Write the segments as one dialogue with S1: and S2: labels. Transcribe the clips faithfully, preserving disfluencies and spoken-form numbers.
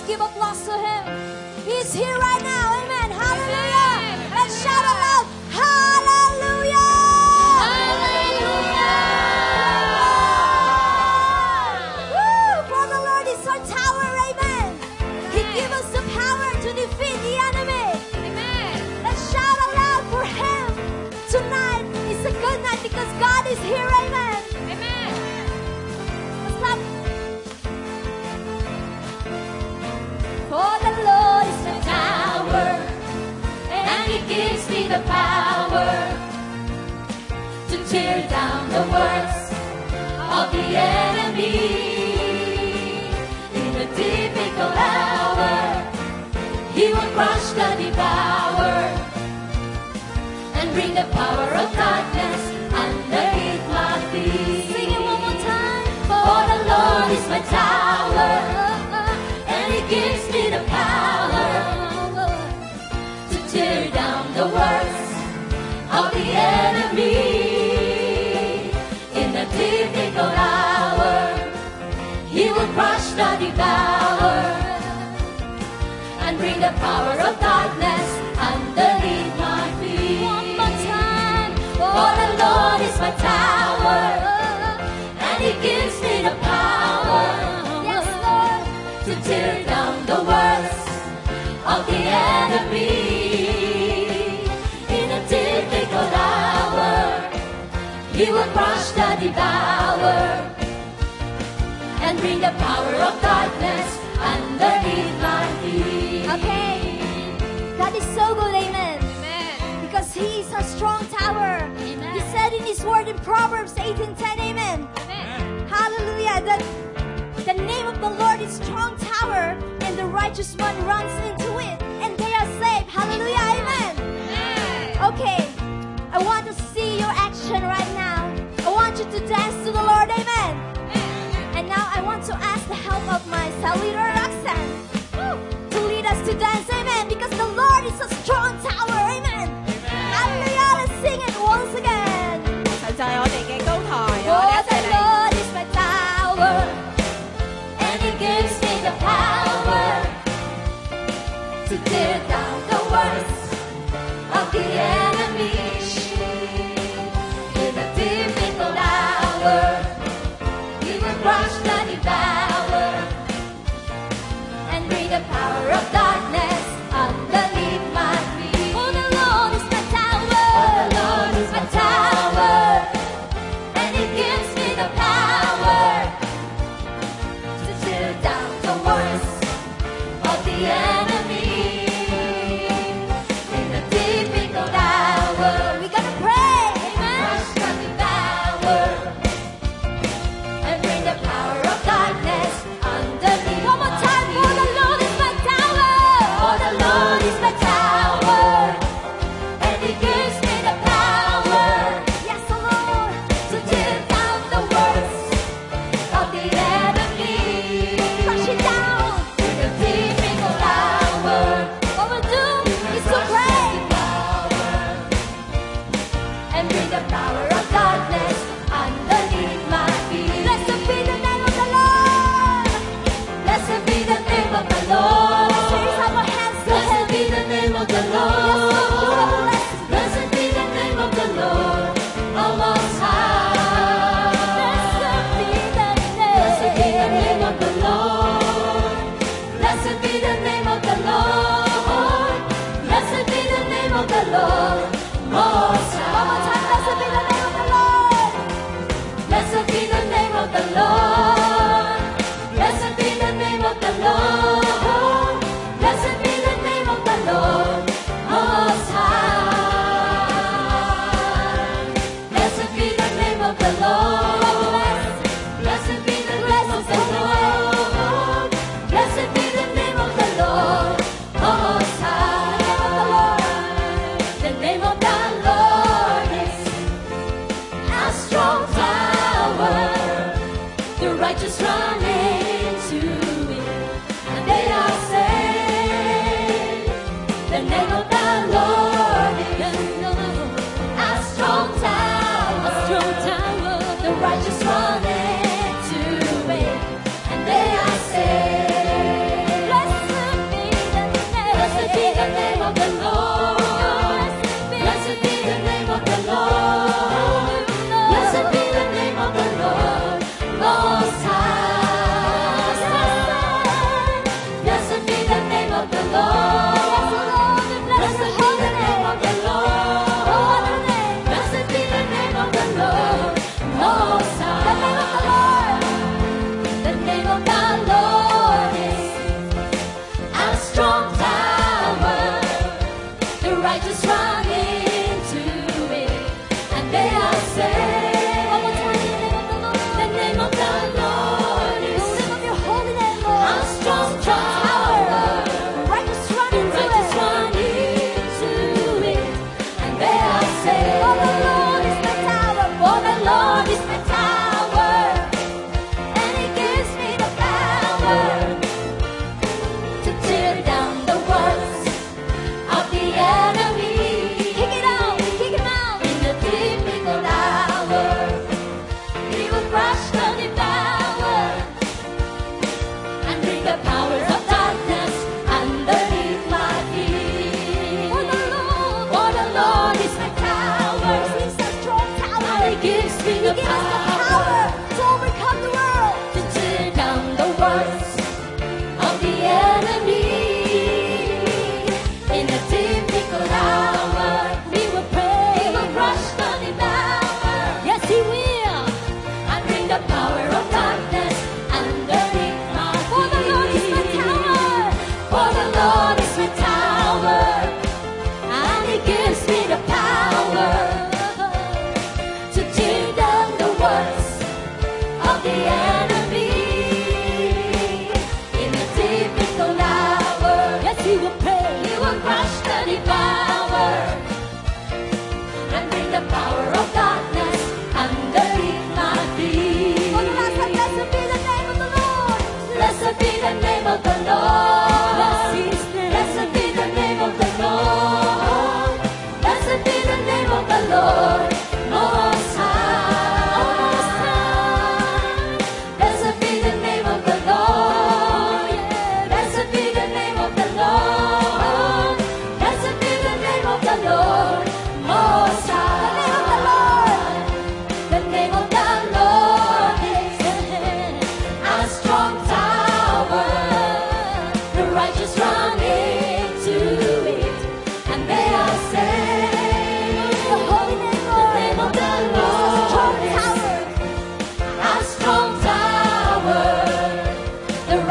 S1: give applause to Him. He's here right now. Amen. Hallelujah. Let's shout aloud. Hallelujah.
S2: Hallelujah.
S1: Woo! For the Lord is our tower. Amen. He gives us the power to defeat the enemy.
S2: Amen.
S1: Let's shout aloud for Him. Tonight is a good night because God is here. Amen.
S2: Amen.
S1: Let's clap. For the Lord is my
S2: Tower, and He gives me the power to tear down the works of the enemy. In a difficult hour, He will crush the devourer and bring the power of darkness underneath my feet.
S1: Sing it one more time.
S2: For the Lord is my tower, and He gives me the power to tear down the works of the enemy. In a difficult hour, He will crush the devourer and bring the power of darkness underneath my feet.
S1: One more time.
S2: For the Lord is my tower, and He gives me the power
S1: Yes, Lord.
S2: to tear down the works of the enemy. In a difficult hour, He will crush the devourer and bring the power of darkness underneath my feet.
S1: Okay. God is so good. Amen.
S2: Amen.
S1: Because He is a strong tower.
S2: Amen.
S1: He said in His word in Proverbs eighteen ten. Amen.
S2: Amen.
S1: Hallelujah. That the name of the Lord is strong tower, and the righteous one runs into it, and they are saved. Hallelujah. Amen.
S2: Amen.
S1: Okay. I want to see your action right now. I want you to dance to the Lord. Amen. And now I want to ask the help of my cell leader, Roxanne, to lead us to dance. Amen. Because the Lord is a strong tower. Amen. Hallelujah. Let's sing it once again.
S3: 就係我哋嘅高台，我
S1: For
S3: 哋一
S1: the
S3: 齊嚟。
S1: Lord is my tower.
S2: And He gives me the power to tear down the works of the enemy. In a difficult hour, He will crush the devourer and bring the power of darkness underneath my feet.
S1: For the Lord is my tower.
S2: For the Lord is my tower, and He gives me the power to tear down the works of the enemy. In a difficult hour,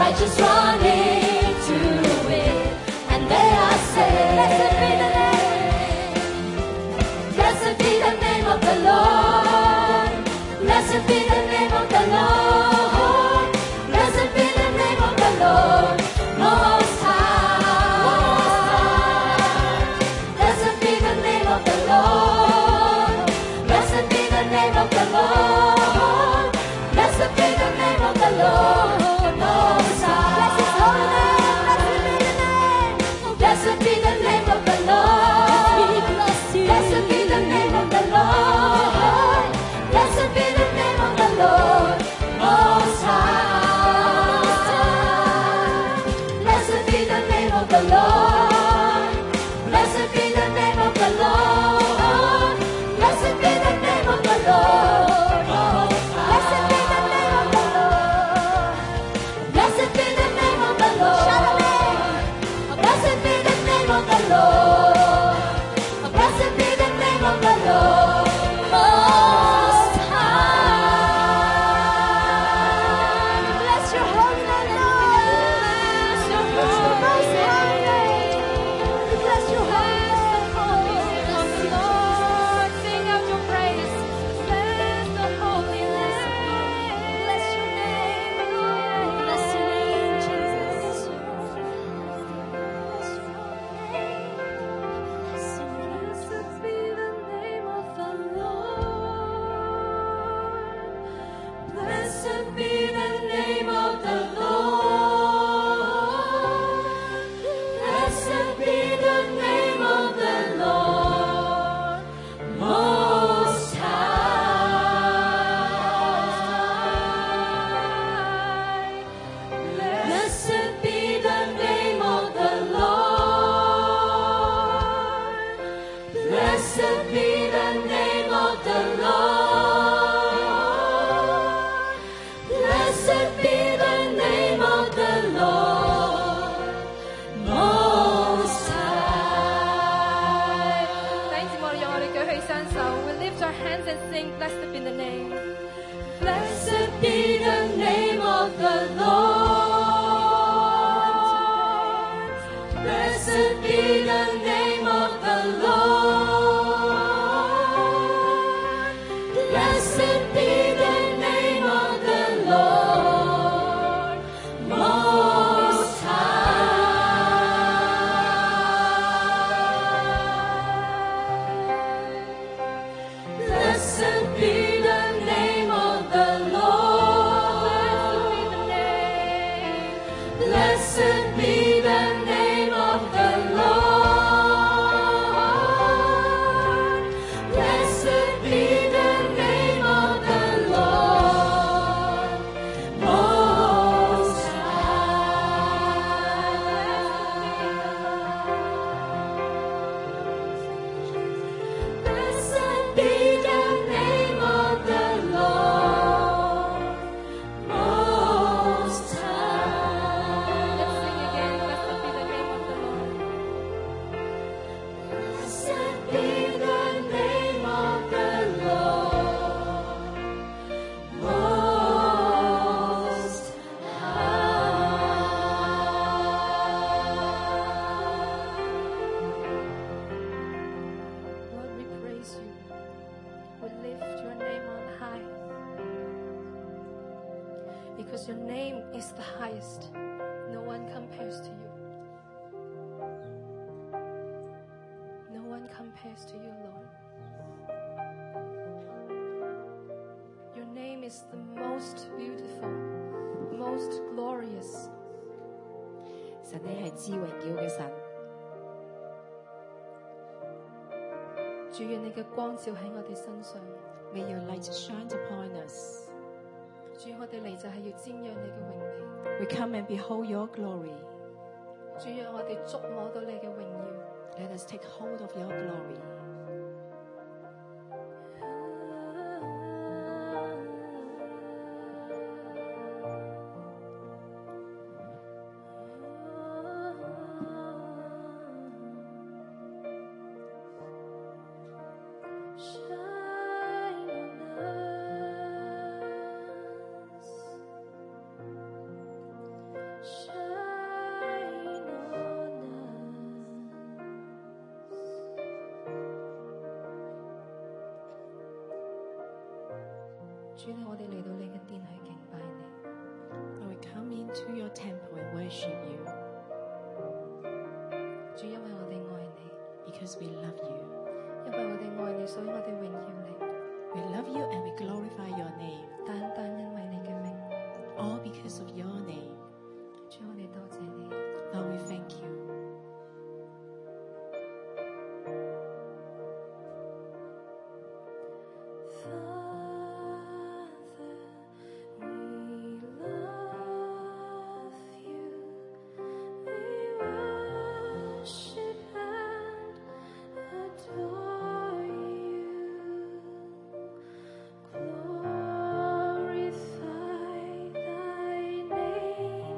S2: righteous run into it, and they are saved. Blessed be the name of the Lord. Blessed be the name of the Lord. Blessed be the name of the Lord Most High. Blessed be the name of the Lord. Blessed be the name of the Lord. Blessed be the name of the Lord Most High. Blessed be the name of the Lord. Blessed be the name of the Lord. Blessed be the name of the Lord Most High. Blessed be the name of the Lord. Blessed be the name of the Lord. Blessed be the name of the Lord Most High. Blessed be the name of the Lord. Blessed be the name of the Lord. Blessed be the name of the Lord Most High.
S1: Bless your holy name, Lord. Bless your most high name. Bless your holy name, Lord. Sing out your praise. Bless the holy name. Bless your name, Lord. Bless your name, Jesus. Blessed be the name of the Lord.
S2: Blessed be the name of the Lord. Blessed be the name of the Lord Most High. Blessed be the name of the Lord. Blessed be the name of the Lord. Blessed be the name of the Lord Most High.
S1: 弟兄姊妹，讓我哋舉起雙手，we lift our hands and sing, blessed be the name.
S2: Blessed be the name of the Lord. Blessed be the name of the Lord. Blessed be the name of the Lord Most High. Blessed be the name of the Lord. Blessed be the name of the Lord. Blessed be the name of the Lord Most High. Blessed be the name of the Lord Most High.
S1: Let's sing again, blessed be the name of the Lord.
S2: Blessed be the name of the Lord Most High.
S1: Lord, we praise you. We lift your name on high. Because your name is the highest. No one compares to you. No one compares to you, Lord. Your name is the most beautiful, most glorious.
S3: 神你係至榮耀嘅神，
S1: 主願你嘅光照喺我哋身上。
S3: May your light shine upon us.
S1: 主，我哋嚟就係要瞻仰你嘅榮美。
S3: We come and behold your glory.
S1: 主，讓我哋觸摸到你嘅榮耀。
S3: Let us take hold of your glory.
S1: Shine
S4: 主咧，我哋嚟到你嘅殿去敬拜你。
S3: Lord, we come into your temple and worship you
S4: 主，因為我哋愛你，
S3: because we love you.
S4: 因為我哋愛你，所以我哋榮耀你。
S3: We love you and we glorify your name.
S4: 單單因為你嘅名，
S3: All because of your name.
S4: 主，我哋多謝你。
S3: Lord, we thank you.
S4: Glorify thy name.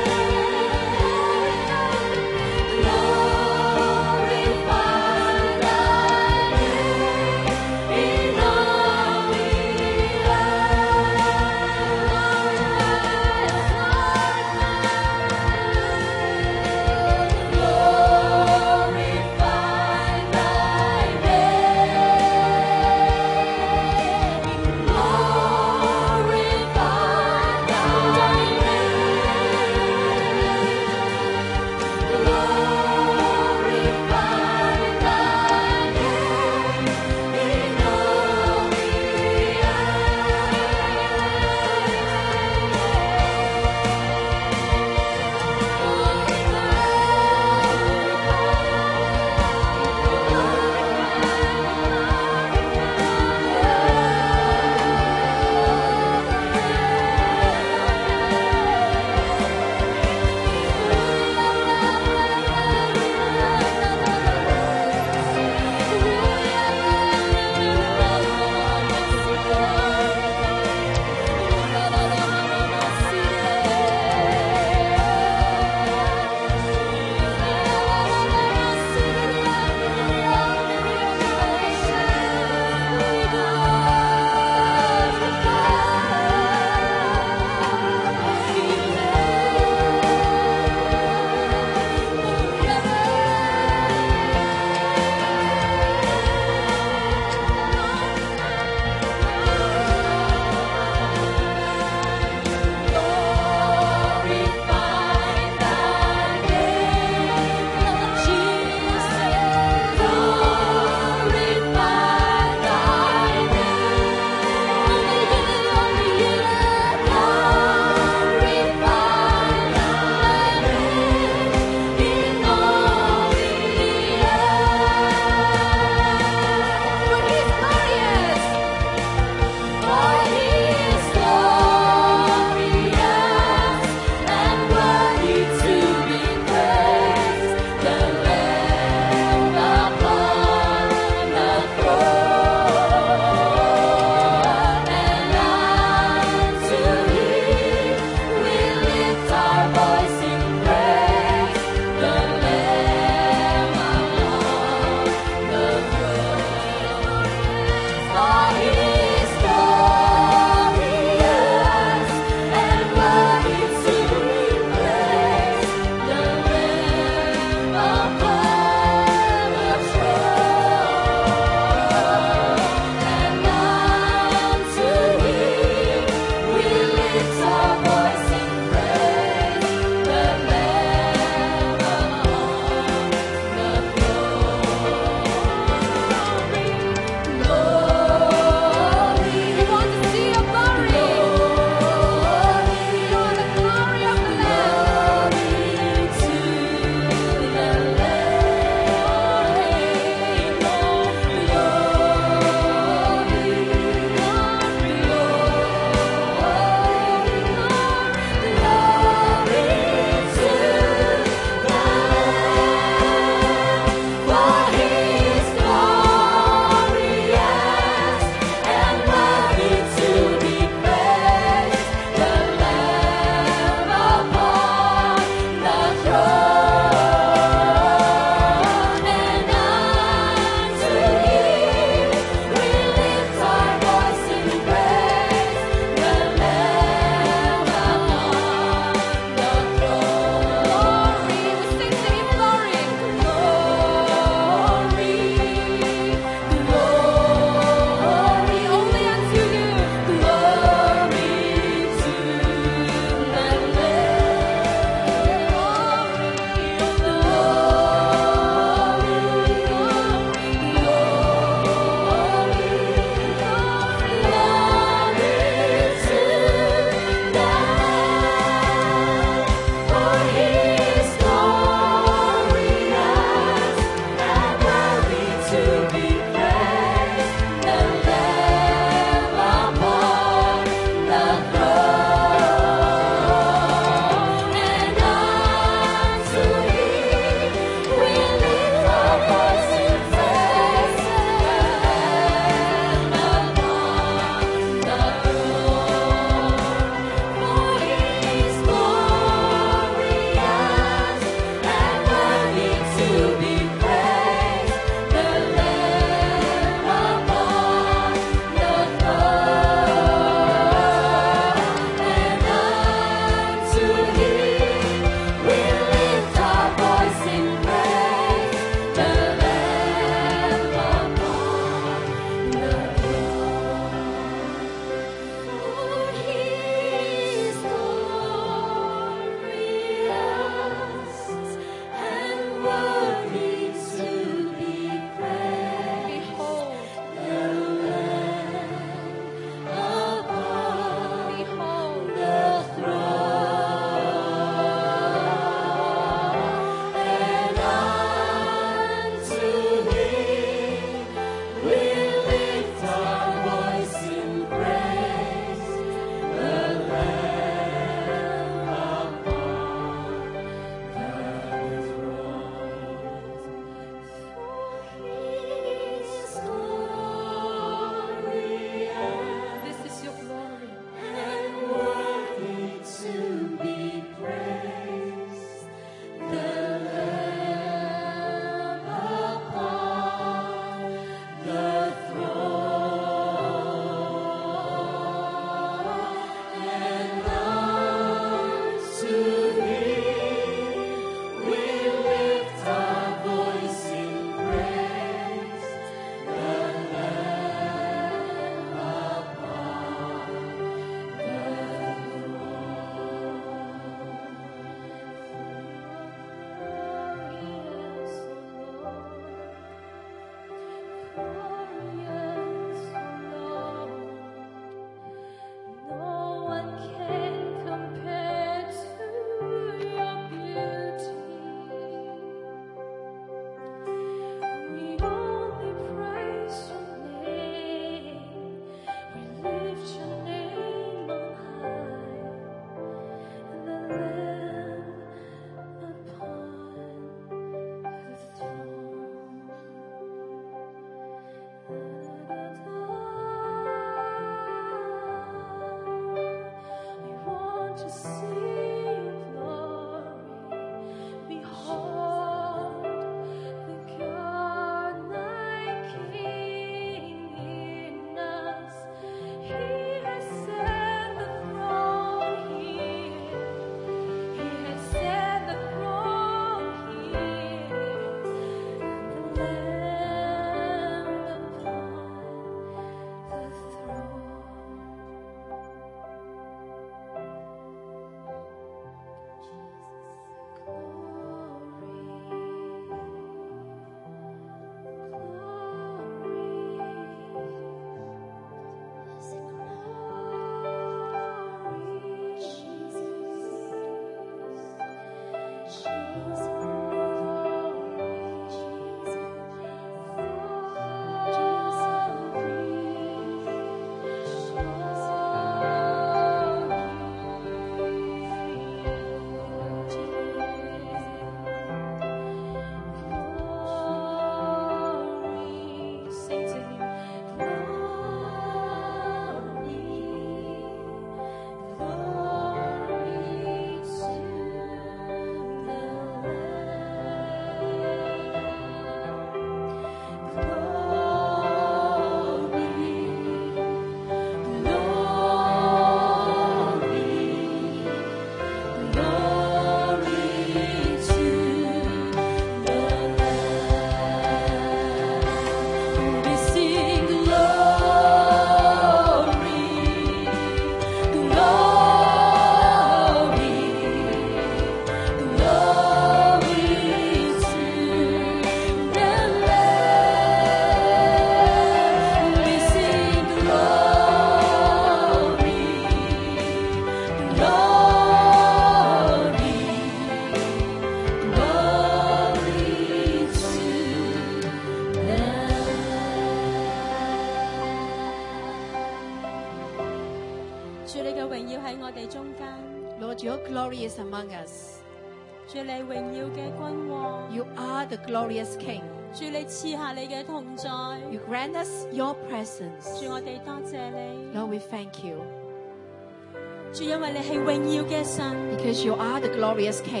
S2: 主你嘅榮耀喺我哋中間，
S3: Lord, your glory is among us.
S2: 主你榮耀嘅君王，
S3: You are the glorious King.
S2: 主你賜下你嘅同在，
S3: You grant us your presence.
S2: 主我哋多謝你，
S3: Lord, we thank you
S2: 主因為你係榮耀嘅神。
S3: because you are the glorious King.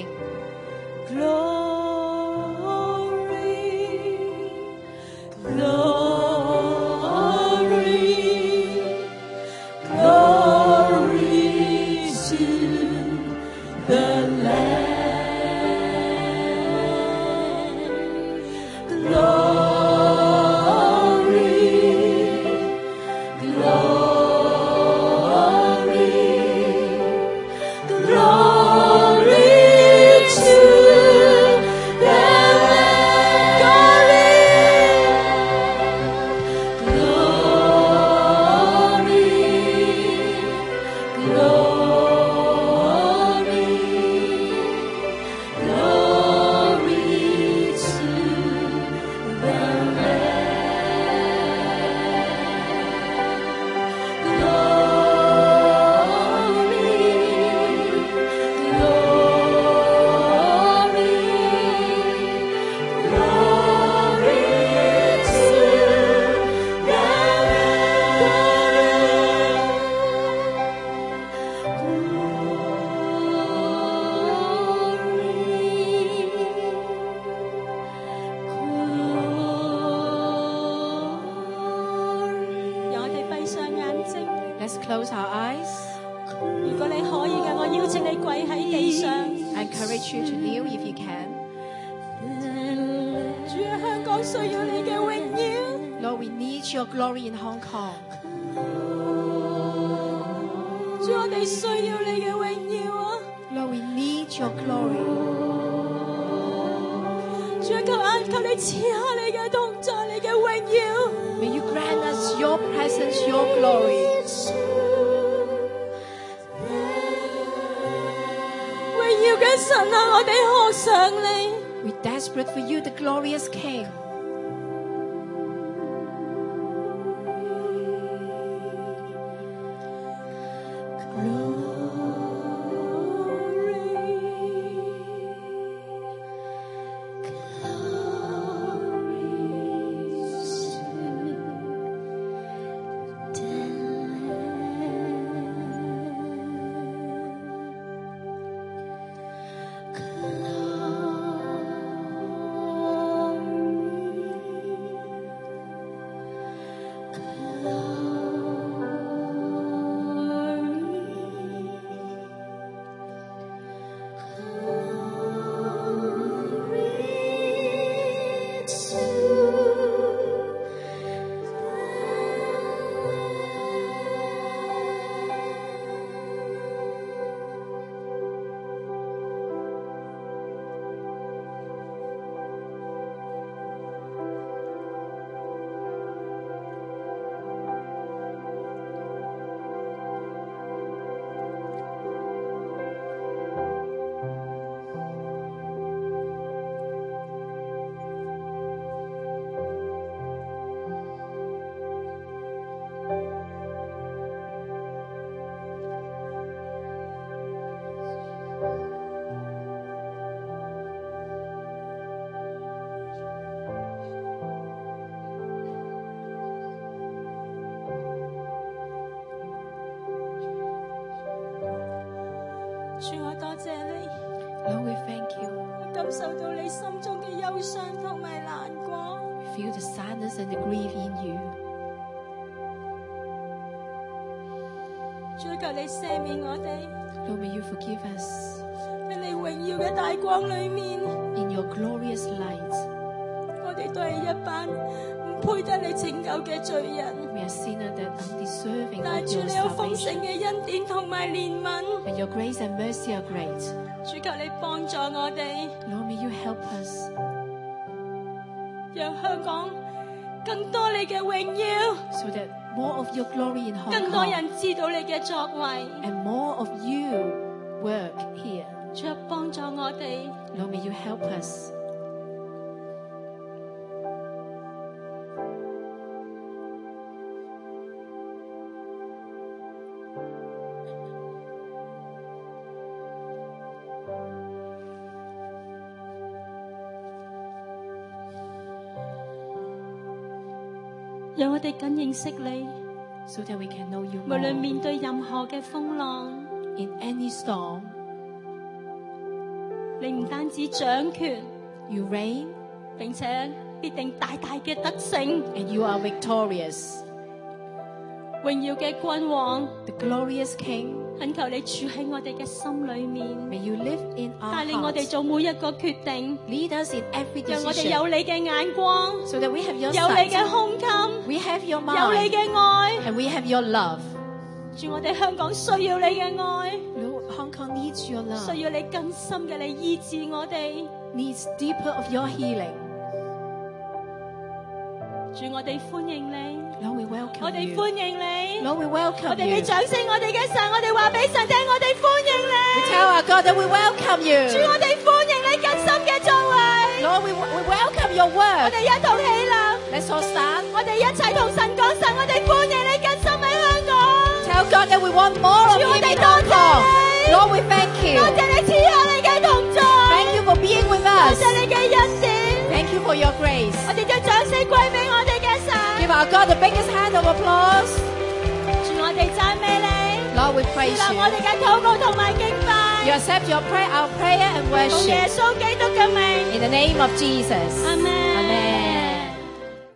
S2: Glory, glory, glory to the Lamb. Glory, glory, glory to the Lamb.
S3: Let's close our eyes.
S2: 如果你可以嘅，我邀請你跪喺地上。
S3: I encourage you to kneel if you can.
S2: 主啊，香港需要你嘅榮耀。
S3: Lord, we need your glory in Hong Kong.
S2: 主，我哋需要你嘅榮耀啊！
S3: Lord, we need your glory.
S2: 主啊，求啊，求你賜下你嘅同在，你嘅榮耀。
S3: May you grant us your presence, your glory.
S2: 榮耀嘅神啊，我哋渴想你。
S3: We're desperate for you, the glorious King.
S2: Glory
S5: 到你心中嘅憂傷同埋難過。
S3: Feel the sadness and the grief in you.
S5: 主求你赦免我哋，
S3: Lord, may you forgive us
S5: 喺你榮耀嘅大光裏面，
S3: in your glorious light.
S5: 我哋都係一班唔配得你拯救嘅罪人。
S3: We are sinners that are undeserving
S5: 但
S3: of
S5: 主
S3: your
S5: 你有豐盛
S3: salvation.
S5: 嘅恩典同埋憐憫，
S3: And your grace and mercy are great.
S5: 主求你幫助我哋，
S3: Lord, may you help us
S5: 讓香港更多你嘅榮耀，
S3: so that more of your glory in Hong
S5: 更多
S3: Kong
S5: 人知道你嘅作為。
S3: and more of you work here.
S5: 主啊，幫助我哋，
S3: Lord, may you help us.
S5: 讓我哋更認識你。
S3: So that we can know you
S5: 無論
S3: more.
S5: 面對任何嘅風浪，
S3: In any storm,
S5: 你唔單止掌權，
S3: you reign
S5: 並且必定大大嘅得勝。
S3: and you are victorious.
S5: 榮耀嘅君王，
S3: The glorious King,
S5: 懇求你住喺我哋嘅心裏面，
S3: may you live in our
S5: 帶領我哋
S3: hearts.
S5: 做每一個決定，
S3: Lead us in every
S5: 讓我哋
S3: decision
S5: 有你嘅眼光，
S3: so that we have your
S5: 有你嘅
S3: sight,
S5: 胸襟，
S3: we have your
S5: 有你
S3: mind,
S5: 嘅愛。
S3: and we have your love.
S5: 主，我哋香港需要你嘅愛，
S3: Lord, Hong Kong needs your love,
S5: 需要你更深嘅嚟醫治我哋。
S3: needs deeper of your healing.
S5: 主，我哋歡迎你，
S3: Lord, we
S5: 我
S3: welcome
S5: 哋
S3: you.
S5: 歡迎你。
S3: Lord, we
S5: 我
S3: welcome
S5: 哋俾
S3: you.
S5: 掌聲，我哋嘅神，我哋話俾神聽，我哋歡迎
S3: We
S5: 你。
S3: tell our God that we welcome
S5: 主，
S3: you.
S5: 我哋歡迎你更深嘅作為。
S3: Lord, we, we welcome your
S5: 我
S3: word.
S5: 哋一同起立，
S3: Let's all stand.
S5: 我哋一齊同神講，神，我哋歡迎你更深喺香港。
S3: Tell God that we want more of
S5: 主，
S3: him
S5: 我哋
S3: in
S5: 多
S3: Hong
S5: 謝
S3: Kong.
S5: 你，
S3: Lord, we thank you.
S5: 多謝你賜下你嘅同在，
S3: Thank you for being with
S5: 多
S3: us.
S5: 謝你嘅恩典。
S3: Thank you for your grace.
S5: 我哋將掌聲歸俾我哋嘅神。
S3: Give our God the biggest hand of applause.
S5: 主，我哋讚美你，
S3: Lord, we
S5: 接
S3: praise
S5: 納我哋
S3: you.
S5: 嘅禱告同埋敬
S3: You
S5: 拜，
S3: accept your prayer, our prayer and
S5: 奉耶
S3: worship.
S5: 穌基督嘅名，
S3: In the name of Jesus.
S5: 阿門。
S3: Amen.